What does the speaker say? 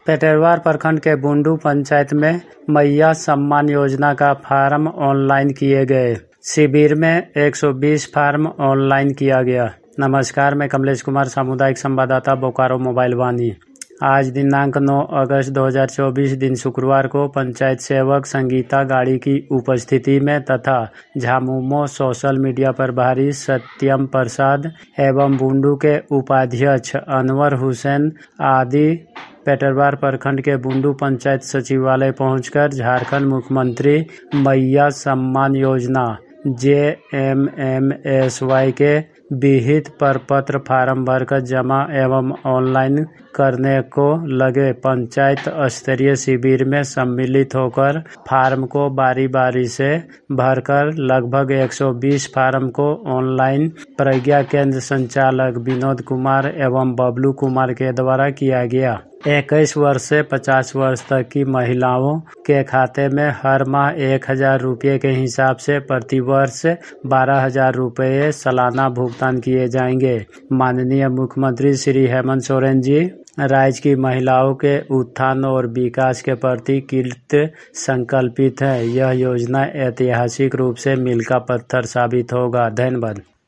पेटरवार प्रखंड के बुंडू पंचायत में मैया सम्मान योजना का फार्म ऑनलाइन किए गए। शिविर में 120 फार्म ऑनलाइन किया गया। नमस्कार, मैं कमलेश कुमार, सामुदायिक संवाददाता, बोकारो मोबाइल वाणी। आज दिनांक 9 अगस्त 2024 दिन शुक्रवार को पंचायत सेवक संगीता गाड़ी की उपस्थिति में तथा झामुमो सोशल मीडिया पर भारी सत्यम प्रसाद एवं बुंडू के उपाध्यक्ष अनवर हुसैन आदि पेटरवार प्रखंड के बुंडू पंचायत सचिवालय पहुंचकर झारखंड मुख्यमंत्री मैया सम्मान योजना JMMSY के विहित प्रपत्र फार्म भरकर जमा एवं ऑनलाइन करने को लगे। पंचायत स्तरीय शिविर में सम्मिलित होकर फार्म को बारी बारी से भरकर लगभग 120 फार्म को ऑनलाइन प्रज्ञा केंद्र संचालक विनोद कुमार एवं बबलू कुमार के द्वारा किया गया। 21 वर्ष से 50 वर्ष तक की महिलाओं के खाते में हर माह 1000 रुपये के हिसाब से प्रति वर्ष 12,000 रुपये सालाना भुगतान किए जाएंगे। माननीय मुख्यमंत्री श्री हेमंत सोरेन जी राज्य की महिलाओं के उत्थान और विकास के प्रति कृत संकल्पित है। यह योजना ऐतिहासिक रूप से मील का पत्थर साबित होगा। धन्यवाद।